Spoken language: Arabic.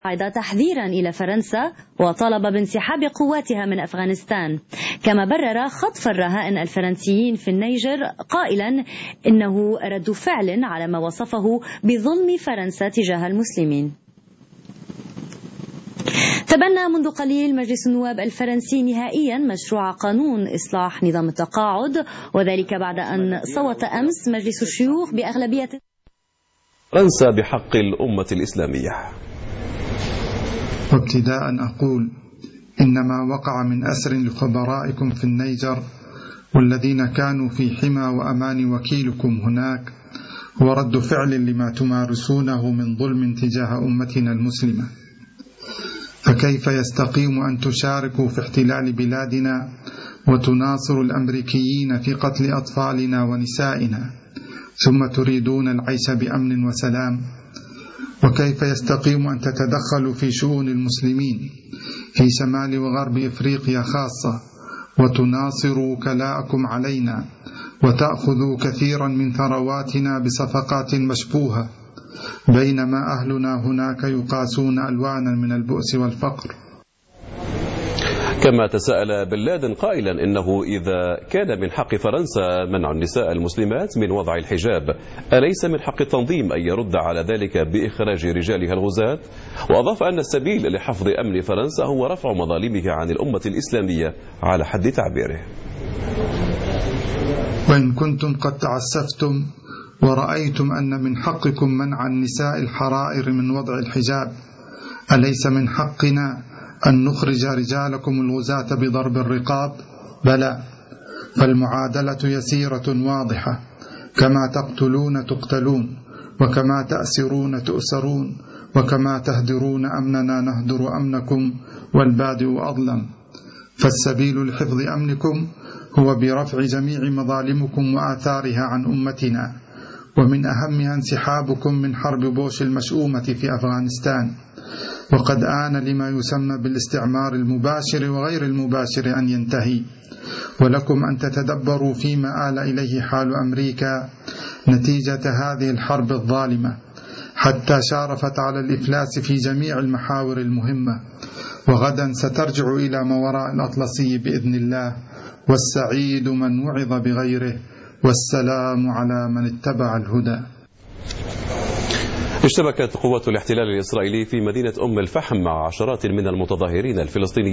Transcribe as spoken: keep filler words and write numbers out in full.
تحذيرا إلى فرنسا وطالب بانسحاب قواتها من أفغانستان، كما برر خطف الرهائن الفرنسيين في النيجر قائلا إنه رد فعل على ما وصفه بظلم فرنسا تجاه المسلمين. تبنى منذ قليل مجلس النواب الفرنسي نهائيا مشروع قانون إصلاح نظام التقاعد، وذلك بعد أن صوت أمس مجلس الشيوخ بأغلبية فرنسا بحق الأمة الإسلامية. وابتداء أقول إن ما وقع من أسر لخبرائكم في النيجر والذين كانوا في حمى وأمان وكيلكم هناك هو رد فعل لما تمارسونه من ظلم تجاه أمتنا المسلمة. فكيف يستقيم أن تشاركوا في احتلال بلادنا وتناصروا الأمريكيين في قتل أطفالنا ونسائنا ثم تريدون العيش بأمن وسلام؟ وكيف يستقيم أن تتدخلوا في شؤون المسلمين في شمال وغرب إفريقيا خاصة وتناصروا وكلاءكم علينا وتأخذوا كثيرا من ثرواتنا بصفقات مشبوهة، بينما أهلنا هناك يقاسون ألوانا من البؤس والفقر؟ كما تساءل بن لادن قائلا إنه إذا كان من حق فرنسا منع النساء المسلمات من وضع الحجاب، أليس من حق التنظيم أن يرد على ذلك بإخراج رجالها الغزاة؟ وأضاف أن السبيل لحفظ أمن فرنسا هو رفع مظالمها عن الأمة الإسلامية على حد تعبيره. وإن كنتم قد تعسفتم ورأيتم أن من حقكم منع النساء الحرائر من وضع الحجاب، أليس من حقنا أن نخرج رجالكم الغزاة بضرب الرقاب؟ بلى، فالمعادلة يسيرة واضحة، كما تقتلون تقتلون، وكما تأسرون تؤسرون، وكما تهدرون أمننا نهدر أمنكم، والبادئ أظلم. فالسبيل لحفظ أمنكم هو برفع جميع مظالمكم وآثارها عن أمتنا، ومن أهمها انسحابكم من حرب بوش المشؤومة في أفغانستان. وقد آن لما يسمى بالاستعمار المباشر وغير المباشر أن ينتهي، ولكم أن تتدبروا فيما آل إليه حال أمريكا نتيجة هذه الحرب الظالمة، حتى شارفت على الإفلاس في جميع المحاور المهمة، وغدا سترجع إلى ما وراء الأطلسي بإذن الله. والسعيد من وعظ بغيره، والسلام على من اتبع الهدى. اشتبكت قوات الاحتلال الإسرائيلي في مدينة أم الفحم مع عشرات من المتظاهرين الفلسطينيين